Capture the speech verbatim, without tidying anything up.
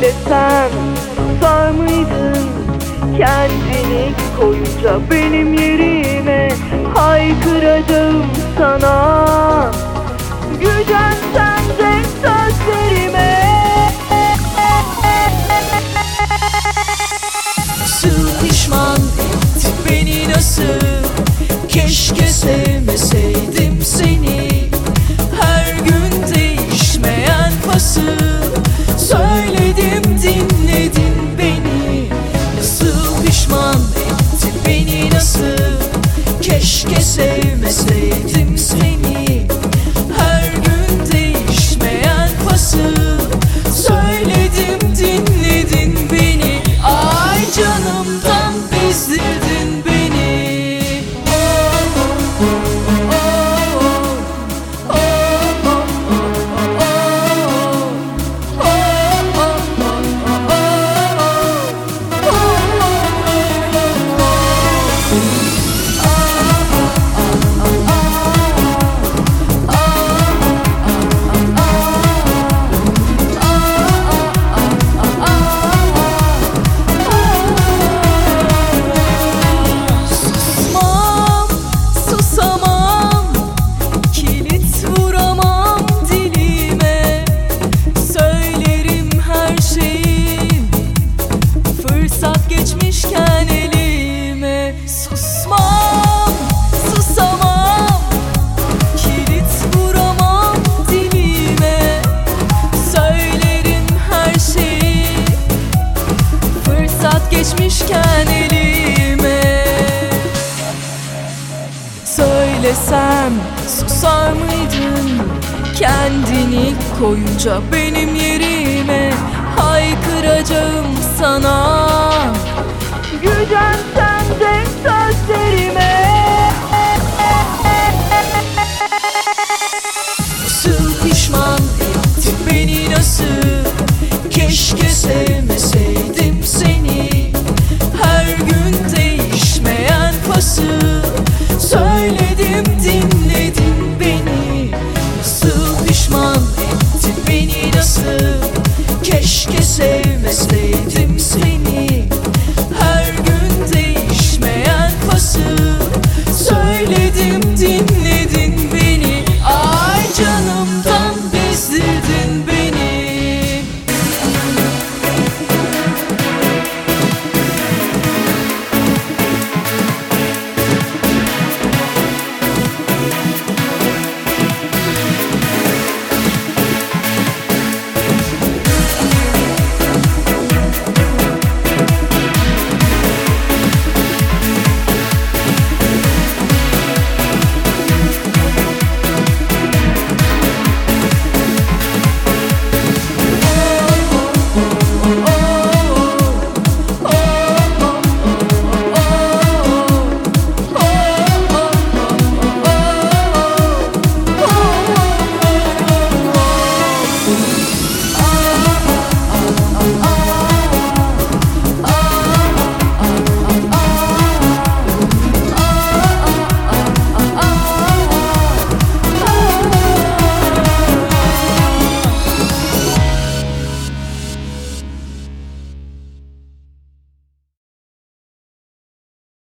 Söylesem susar mıydın? Kendini koyunca benim yerime haykıracağım sana. Gücensen de sözlerime. Nasıl pişman etti beni nasıl? Keşke sevmeseydim seni. Her gün değişmeyen fasıl. Söyledim dinledin beni. Nasıl pişman etti beni nasıl? Keşke sevmeseydim seni. Her gün değişmeyen fasıl. Söyledim dinledin beni. Ay canımdan bezdirdin beni. Geçmişken elime susmam, susamam. Kilit vuramam dilime. Söylerim her şeyi. Fırsat geçmişken elime. Söylesem susar mıydın? Kendini koyunca benim yerime haykıracağım sana. Gücensen de sözlerime. Nasıl pişman etti beni nasıl? Keşke sevmeseydim seni. Her gün değişmeyen fasıl. Söyledim dinledin beni. Nasıl pişman etti beni nasıl? Keşke sevmeseydim